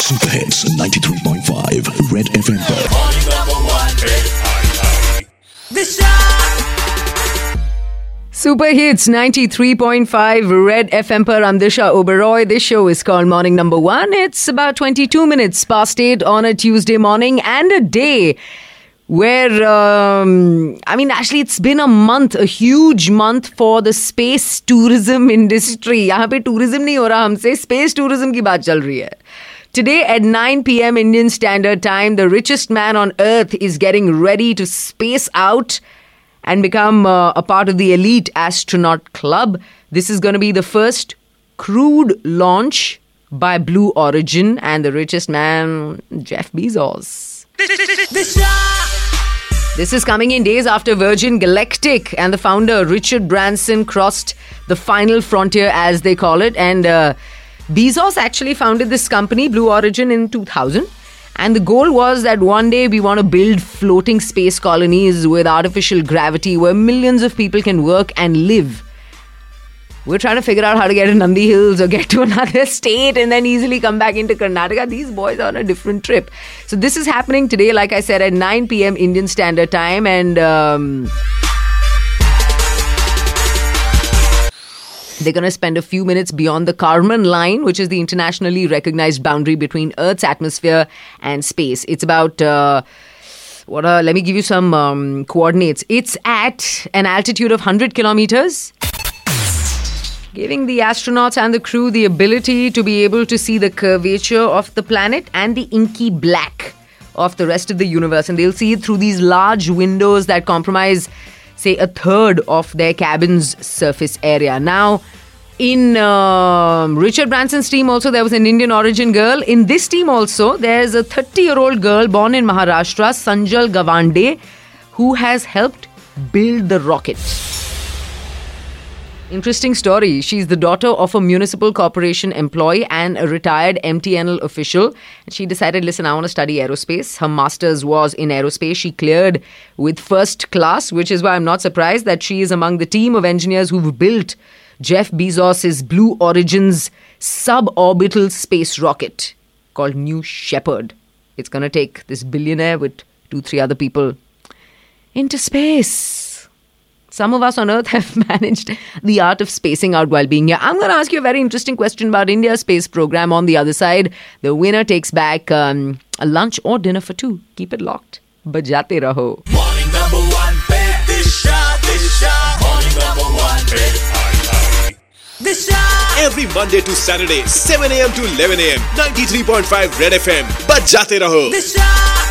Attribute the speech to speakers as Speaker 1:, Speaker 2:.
Speaker 1: Super Hits 93.5 Red FM पर।
Speaker 2: Super Hits 93.5 Red FM per. I'm Disha Oberoi. This show is called Morning Number 1. It's about 22 minutes past 8 on a Tuesday morning and a day where, actually it's been a month, a huge month for the space tourism industry. यहाँ पे tourism नहीं हो रहा हमसे, space tourism की बात चल रही है. Today at 9 p.m. Indian Standard Time, the richest man on earth is getting ready to space out and become a part of the elite astronaut club. This is going to be the first crewed launch by Blue Origin and the richest man, Jeff Bezos. This is coming in days after Virgin Galactic and the founder Richard Branson crossed the final frontier, as they call it. And Bezos actually founded this company, Blue Origin, in 2000. And the goal was that one day we want to build floating space colonies with artificial gravity where millions of people can work and live. We're trying to figure out how to get to Nandi Hills or get to another state and then easily come back into Karnataka. These boys are on a different trip. So this is happening today, like I said, at 9 p.m. Indian Standard Time. And they're going to spend a few minutes beyond the Kármán line, which is the internationally recognized boundary between Earth's atmosphere and space. It's about, let me give you some coordinates. It's at an altitude of 100 kilometers, giving the astronauts and the crew the ability to be able to see the curvature of the planet and the inky black of the rest of the universe. And they'll see it through these large windows that comprise, say, a third of their cabin's surface area. Now, in Richard Branson's team also, there was an Indian origin girl. In this team also, there's a 30-year-old girl born in Maharashtra, Sanjal Gawande, who has helped build the rocket. Interesting story. She's the daughter of a municipal corporation employee and a retired MTNL official. And she decided, listen, I want to study aerospace. Her master's was in aerospace. She cleared with first class, which is why I'm not surprised that she is among the team of engineers who've built Jeff Bezos' Blue Origin's suborbital space rocket called New Shepard. It's going to take this billionaire with 2-3 other people into space. Some of us on Earth have managed the art of spacing out while being here. I'm going to ask you a very interesting question about India's space program on the other side. The winner takes back a lunch or dinner for two. Keep it locked. Bajate raho.
Speaker 3: Morning number 1 pe Disha. Morning number 1 pe Disha. Every Monday to Saturday, 7 a.m. to 11 a.m. 93.5 Red FM. Bajate raho. Disha.